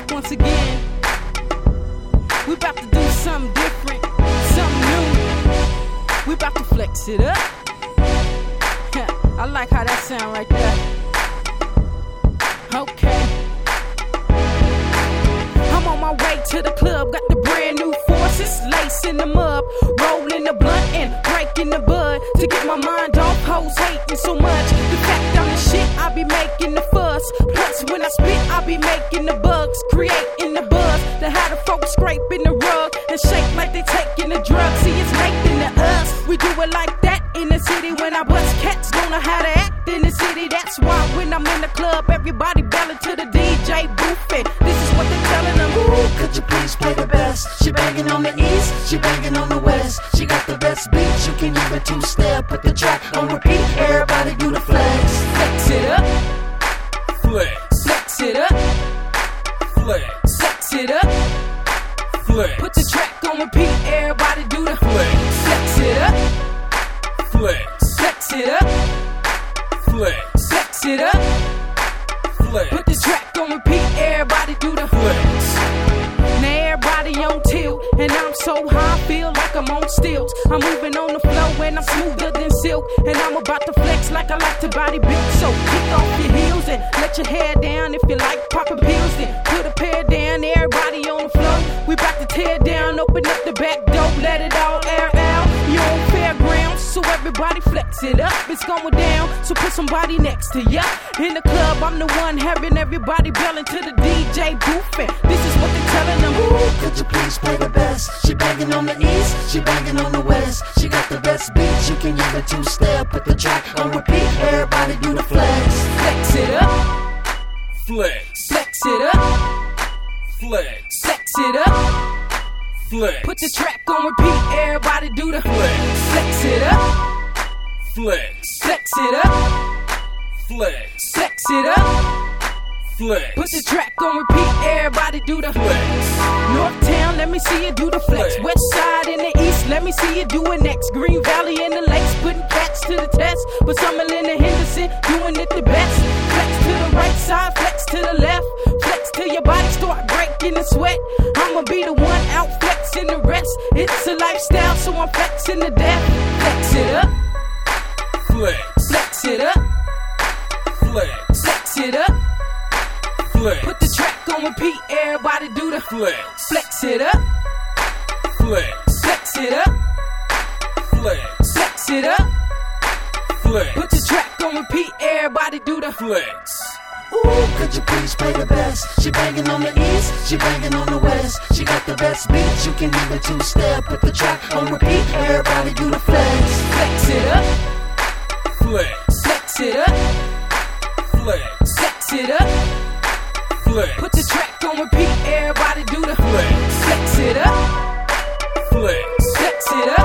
once again. We about to do something different, something new. We about to flex it up. I like how that sound right there. Okay. I'm on my way to the club, got the brand new forces, lacing them up, rolling the blunt and breaking the bud to get my mind off hoes hating so much. The fact I'm the shit, I be making the fuss. Plus when I spit, I be making the bugs, creating the buzz to have the folks scraping the rug and shake like they taking the drugs. See, it's Nathan to us. We do it like that in the city. When I bust cats, don't know how to act in the city. That's why when I'm in the club, everybody belling to the DJ booth, and this is what they're telling them. Ooh, could you please play the best? She banging on the east, she banging on the west. She got the best beats, you can even two-step. Put the track on repeat, everybody do the flex. Flex it up, Flex, flex it up, flex, flex it up. flex, Put the track on repeat, everybody do the flex, flex it up, flex, flex it up, flex, flex it up. Put flex, the track on repeat, everybody do the flex. Now everybody on tilt, and I'm so high, I feel like I'm on stilts. I'm moving on the floor and I'm smoother than silk, and I'm about to flex like I like to body build. So kick off your heels and let your hair down if you like popping pills. Then put a pair down, everybody on the floor. We about to tear down, open up the back door, let it all air out. You're on fairgrounds, so everybody flex it up. It's going down, so put somebody next to ya. In the club, I'm the one having everybody belling to the DJ booth, and this is what they're telling them. Ooh, could you please play the best? She banging on the east, she banging on the west. She got the best beats, you can even two-step. Put the track on repeat, everybody do the flex. Flex it up, Flex, flex it up, flex, flex it up. flex, Put the track on repeat, everybody do the flex, flex it up, flex, flex it up, flex, flex it up. flex, Put the track on repeat, everybody do the flex, Northtown, let me see you do the flex. Flex. West side in the east, let me see you do it next. Green Valley in the lakes, putting cats to the test. But Summerlin and Henderson doing it the best. Flex to the right side, flex to the left. Flex till your body start breaking the sweat. I'ma be the one out flexing the rest. It's a lifestyle, so I'm flexing to death. Flex it up, flex, flex it up, flex, flex it up. flex, Put the track on repeat, everybody do the flex, flex it up, flex, flex it up, flex, flex it up. Put flex, the track on repeat, everybody do the flex, Ooh, could you please play the best? She banging on the east, she banging on the west. She got the best beats, you can even two-step. Put the track on repeat, everybody do the flex. flex it up, flex, flex it up, flex, flex it up. flex, Put the track on repeat, everybody do the flex, flex it up, flex, flex it up.